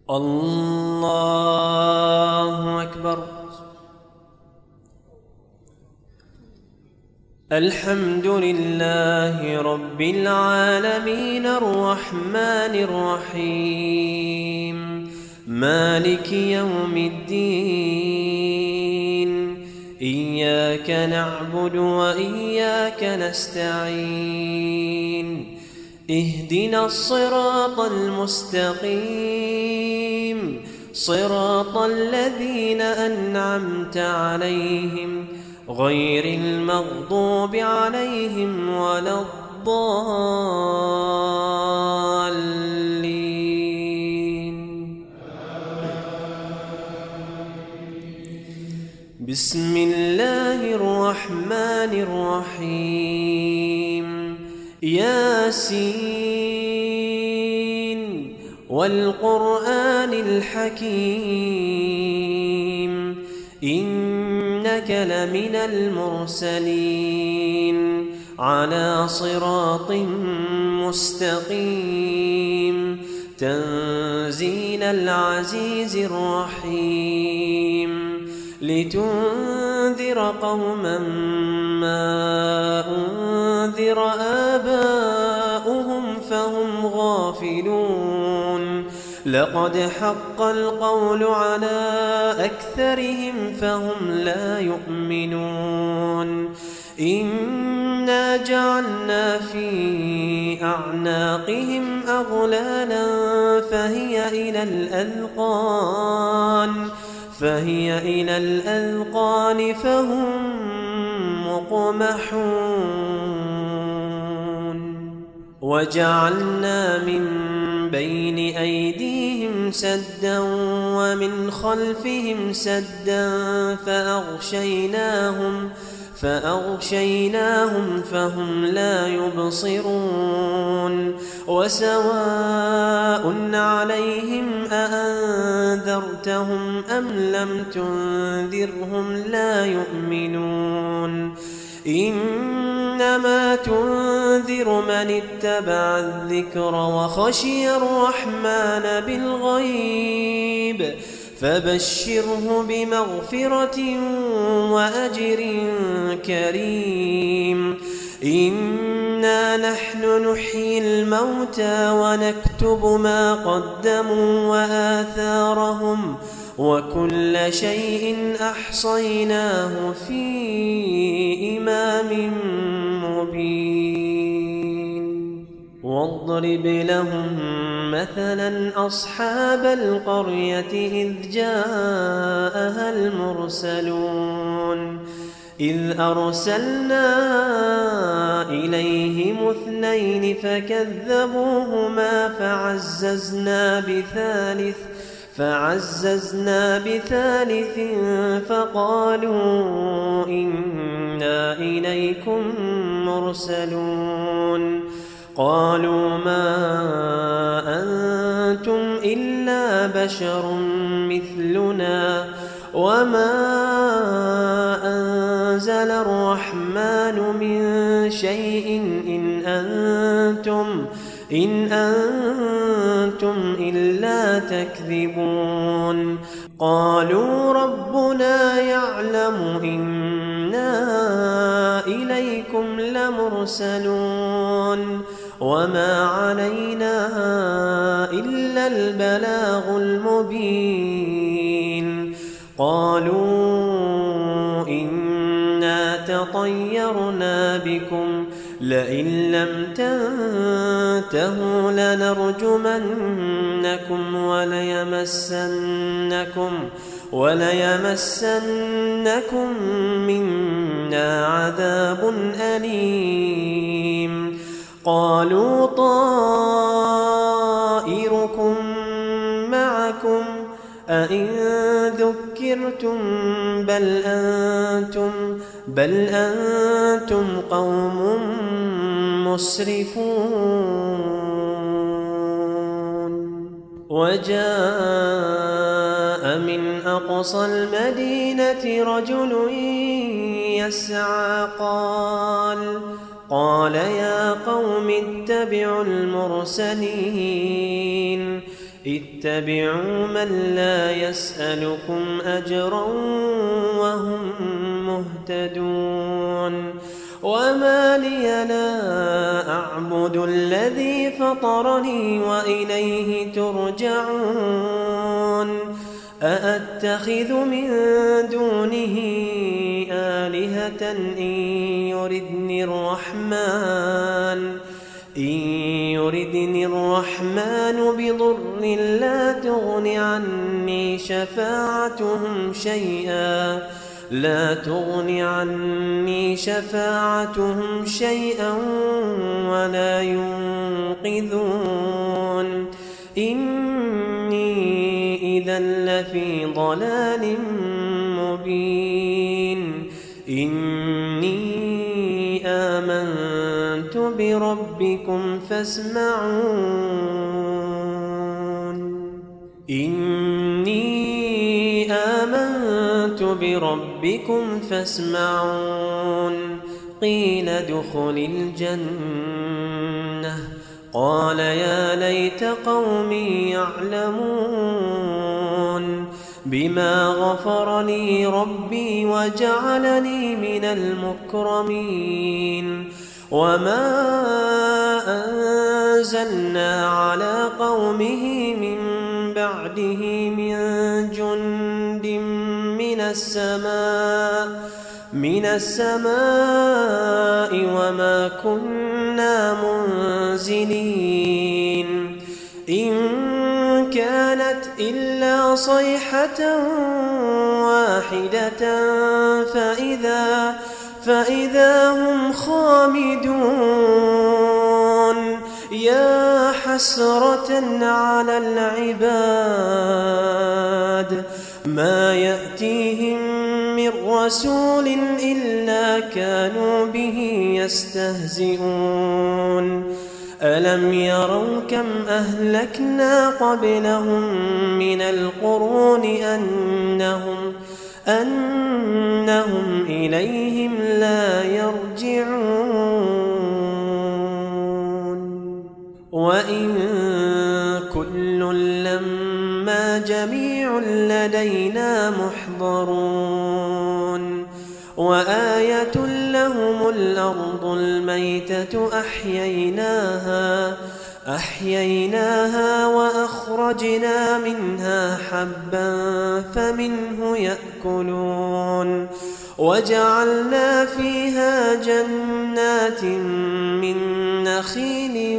الله أكبر. الحمد لله رب العالمين الرحمن الرحيم مالك يوم الدين. إياك نعبد وإياك نستعين. اهدنا الصراط المستقيم صراط الذين أنعمت عليهم غير المغضوب عليهم ولا الضالين. بسم الله الرحمن الرحيم. ياسين والقرآن الحكيم إنك لمن المرسلين على صراط مستقيم تنزيل العزيز الرحيم لتنذر قوما ما أنذر آباؤهم فهم غافلون. لقد حق القول على أكثرهم فهم لا يؤمنون. إنا جعلنا في أعناقهم أغلالا فهي إلى الأذقان فهم مقمحون. وجعلنا من بين أيديهم سدا ومن خلفهم سدا فأغشيناهم فهم لا يبصرون. وسواء عليهم أأنذرتهم أم لم تنذرهم لا يؤمنون. إنما تنذر من اتبع الذكر وخشي الرحمن بالغيب فبشره بمغفرة وأجر كريم. إنا نحن نحيي الموتى ونكتب ما قدموا وآثارهم وكل شيء أحصيناه في إمام مبين. واضرب لهم مثلا أصحاب القرية إذ جاءها المرسلون. إذ أرسلنا إليهم 2 فكذبوهما فعززنا بثالث فقالوا إنا إليكم مرسلون. قالوا ما أنتم إلا بشر مثلنا وما أنزل الرحمن من شيء إن أنتم إلا تكذبون. قالوا ربنا يعلم إنا إليكم لمرسلون وما علينا إلا البلاغ المبين. قالوا إنا تطيرنا بكم لئن لم تنتهوا لنرجمنكم وليمسنكم منا عذاب أليم. قالوا طائركم معكم أئن ذكرتم بل أنتم قوم مسرفون. وجاء من أقصى المدينة رجل يسعى قال يا قوم اتبعوا المرسلين اتبعوا من لا يسألكم أجرا وهم مهتدون وما لي لا أعبد الذي فطرني وإليه ترجعون أأتخذ من دونه آلهة إن يردني الرحمن بضر لا تغن عني شفاعتهم شيئا ولا ينقذون إني إذا لفي ضلال مبين إني آمنت بربكم فاسمعون قيل ادخل الجنة قال يا ليت قومي يعلمون بما غفر لي ربي وجعلني من المكرمين وما أنزلنا على قومه من بعده من جند من السماء وما كنا منزلين إن كانت إلا صيحة واحدة فإذا هم خامدون يا حسرة على العباد ما يأتيهم من رسول إلا كانوا به يستهزئون ألم يروا كم أهلكنا قبلهم من القرون أنهم إليهم لا يرجعون وإن كل لما جميع لدينا محضرون وآية لهم الأرض الميتة أحييناها وأخرجنا منها حبا فمنه يأكلون وجعلنا فيها جنات من نخيل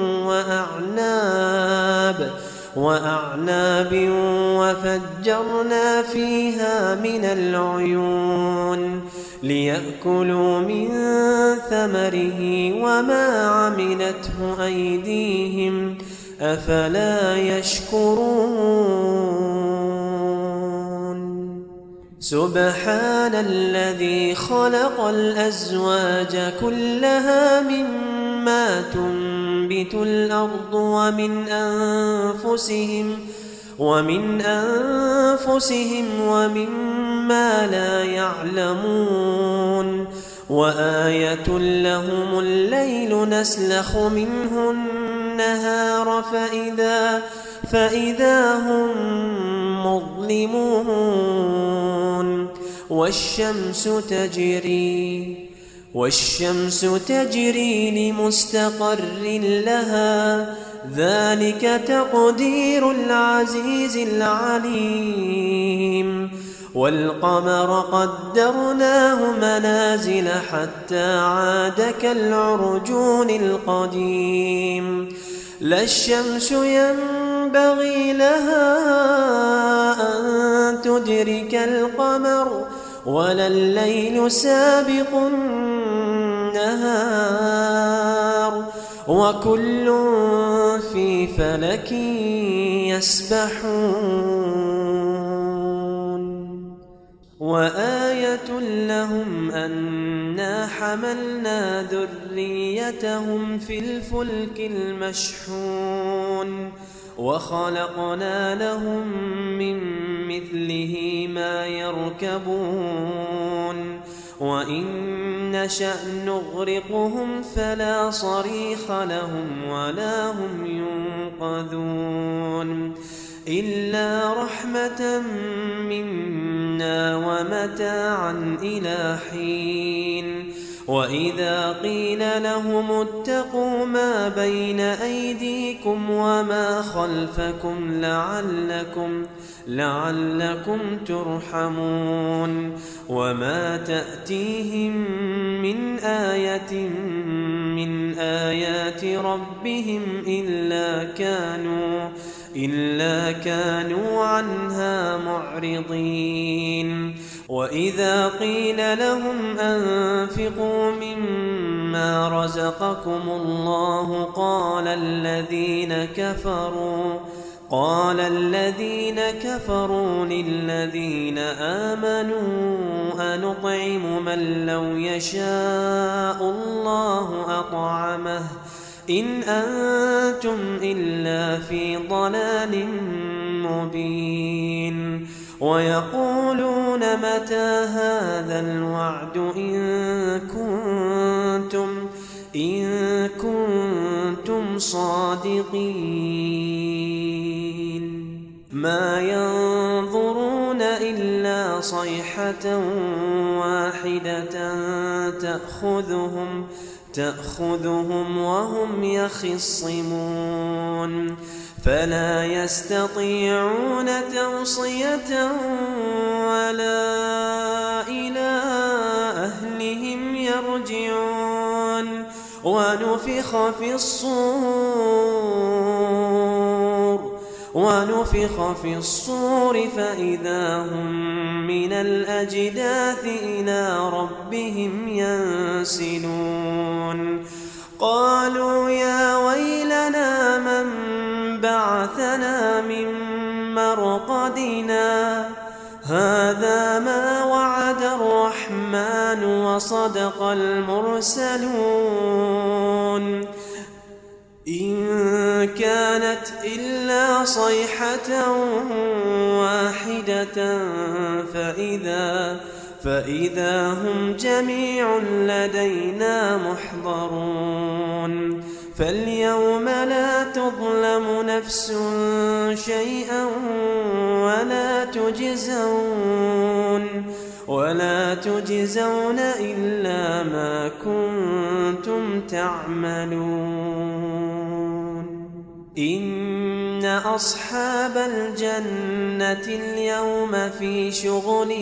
وأعناب وفجرنا فيها من العيون ليأكلوا من ثمره وما عملته أيديهم أفلا يشكرون سبحان الذي خلق الأزواج كلها مما تنبت الأرض ومن أنفسهم ومما لا يعلمون وآية لهم الليل نسلخ منه النهار فإذا هم مظلمون والشمس تجري لمستقر لها ذلك تقدير العزيز العليم والقمر قدرناه منازل حتى عاد كالعرجون القديم لا الشمس ينبغي لها أن تدرك القمر ولا الليل سابق النهار وكل في فلك يسبحون وآية لهم أنا حملنا ذريتهم في الفلك المشحون وخلقنا لهم من مثله ما يركبون وإن نشأ نغرقهم فلا صريخ لهم ولا هم ينقذون إلا رحمة منا ومتاعا إلى حين وإذا قيل لهم اتقوا ما بين أيديكم وما خلفكم لعلكم ترحمون وما تأتيهم من آية من آيات ربهم إلا كانوا عنها معرضين وإذا قيل لهم أنفقوا مما رزقكم الله قال الذين كفروا للذين آمنوا أنطعم من لو يشاء الله أطعمه إن أنتم إلا في ضلال مبين ويقولون متى هذا الوعد إن كنتم صادقين ما ينظرون إلا صيحة واحدة تأخذهم وهم يخصمون فلا يستطيعون توصية ولا إلى أهلهم يرجعون ونفخ في الصور فإذا هم من الأجداث إلى ربهم ينسلون قالوا يا ويلنا من بعثنا من مرقدنا هذا ما وعد الرحمن وصدق المرسلون إن كانت إلا صيحة واحدة فإذا هم جميع لدينا محضرون فاليوم لا تظلم نفس شيئا ولا تجزون إلا ما كنتم تعملون إن أصحاب الجنة اليوم في شغل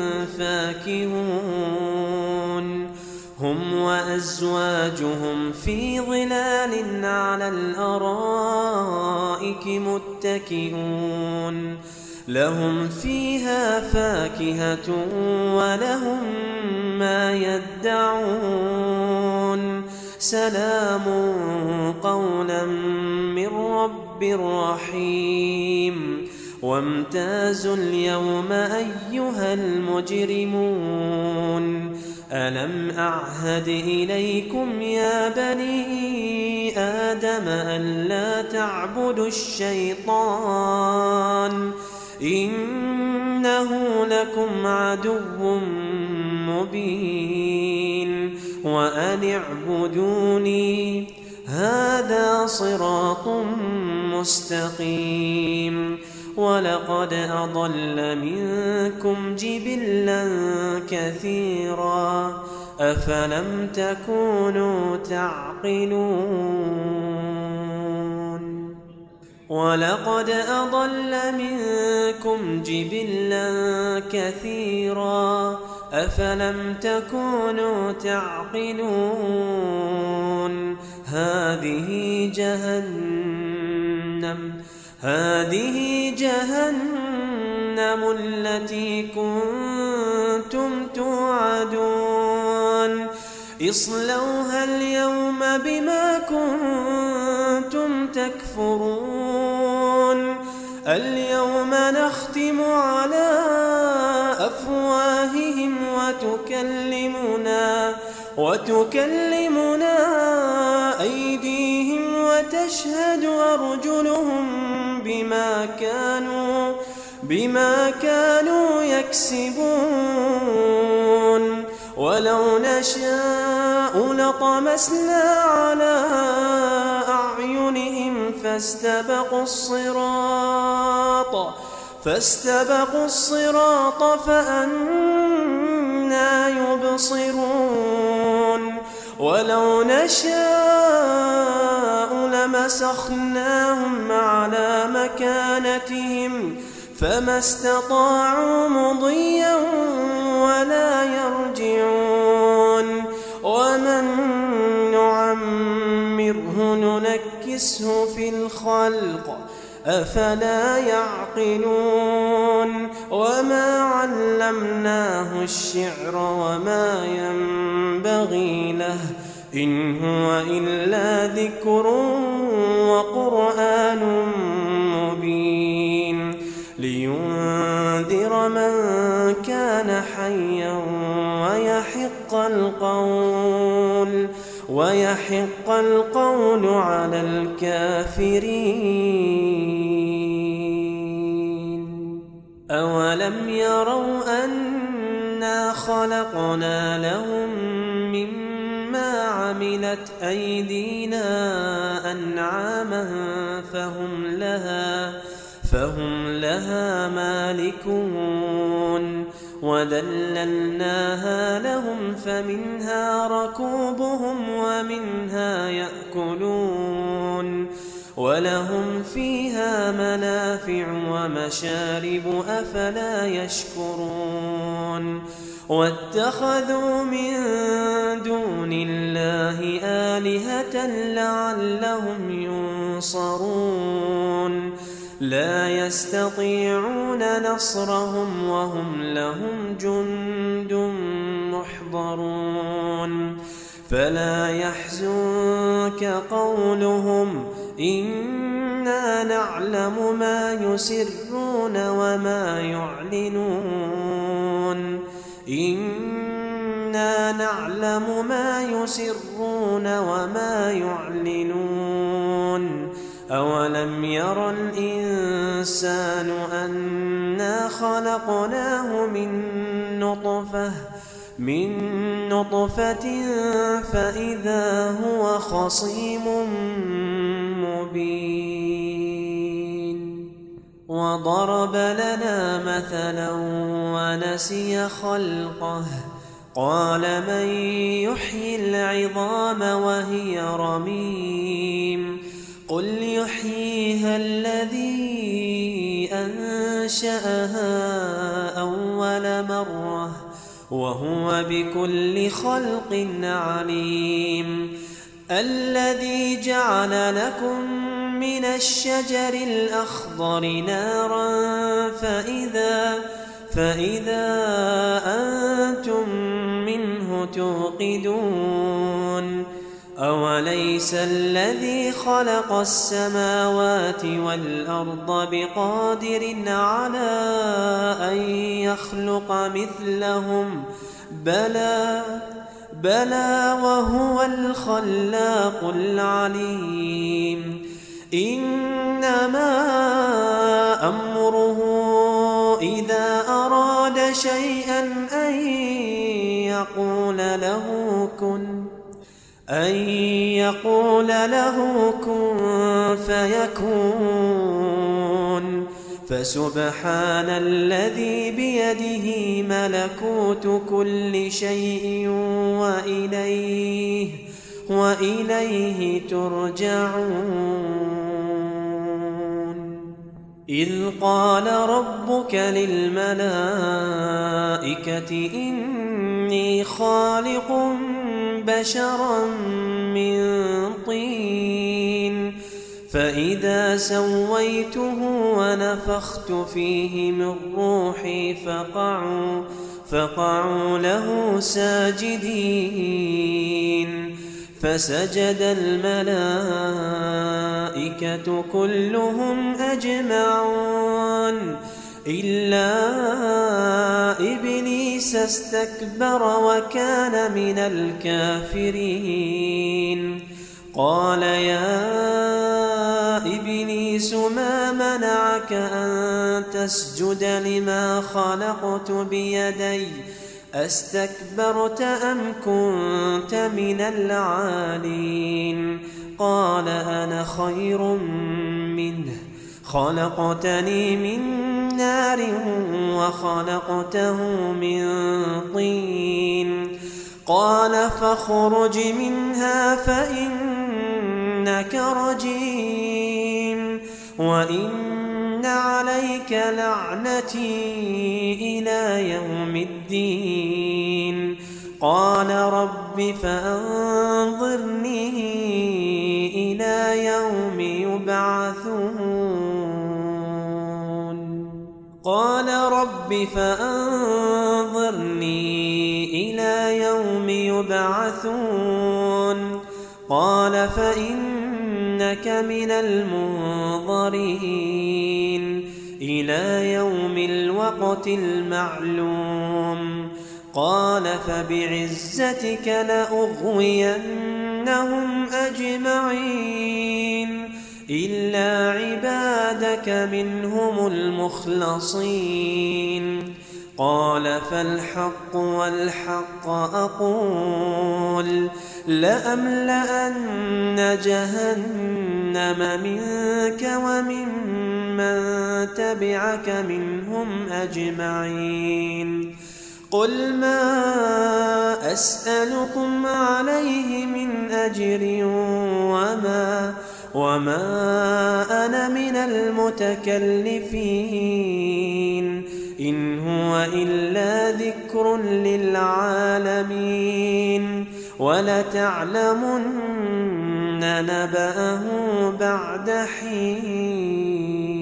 فاكهون هم وأزواجهم في ظلال على الأرائك متكئون لهم فيها فاكهة ولهم ما يدعون سلام قولا من رب رحيم وامتازوا اليوم أيها المجرمون ألم أعهد إليكم يا بني آدم ألا تعبدوا الشيطان إنه لكم عدو مبين وأن اعبدوني هذا صراط مستقيم ولقد أضل منكم جبلا كثيرا أفلم تكونوا تعقلون ولقد أضل منكم جبلا كثيرا أفلم تكونوا تعقلون هذه جهنم التي كنتم توعدون اصلوها اليوم بما كنتم تكفرون اليوم نختم على أفواههم وتكلمنا أيديهم وتشهد أرجلهم بما كانوا يكسبون ولو نشاء لطمسنا على أعينهم فاستبقوا الصراط فأنى يبصرون ولو نشاء لمسخناهم على مكانتهم فما استطاعوا مضيا ولا يرجعون ومن نعمره ننكسه في الخلق أفلا يعقلون وما علمناه الشعر وما ينبغي له إن هو إلا ذكر وقرآن مبين لينذر من كان حيا ويحق القول على الكافرين أولم يروا أنا خلقنا لهم مما عملت أيدينا أنعاما فهم لها مالكون وذللناها لهم فمنها ركوبهم ومنها يأكلون ولهم فيها منافع ومشارب أفلا يشكرون واتخذوا من دون الله آلهة لعلهم ينصرون لا يستطيعون نصرهم وهم لهم جند محضرون فلا يحزنك قولهم إنا نعلم ما يسرون وما يعلنون إنا نعلم ما يسرون وما يعلنون أولم ير الإنسان أنا خلقناه من نطفة فإذا هو خصيم مبين وضرب لنا مثلا ونسي خلقه قال من يحيي العظام وهي رميم قل يحييها الذي أنشأها أول مرة وهو بكل خلق عليم الذي جعل لكم من الشجر الأخضر نارا فإذا أنتم منه توقدون أوليس الذي خلق السماوات والأرض بقادر على أن يخلق مثلهم بلى وهو الخلاق العليم إنما أمره إذا أراد شيئا أن يقول له كن فيكون فسبحان الذي بيده ملكوت كل شيء وإليه ترجعون إذ قال ربك للملائكة إني خالق بشرا من طين فإذا سويته ونفخت فيه من روحي فقعوا له ساجدين فسجد الملائكة كلهم أجمعون إلا إبليس استكبر وكان من الكافرين قال يا إبليس ما منعك أن تسجد لما خلقت بيدي أستكبرت أم كنت من العالين قال أنا خير منه خلقتني من نار وخلقته من طين قال فاخرج منها فإنك رجيم وإن عليك لعنتي إلى يوم الدين قال رب فأنظرني إلى يوم يبعثون قال فإنك من المنظرين إلى يوم الوقت المعلوم قال فبعزتك لأغوينهم أجمعين إلا عبادك منهم المخلصين قال فالحق والحق أقول لأملأن جهنم منك وممن تبعك منهم أجمعين قل ما أسألكم عليه من أجر وما أنا من المتكلفين إن هو إلا ذكر للعالمين ولتعلمن نبأه بعد حين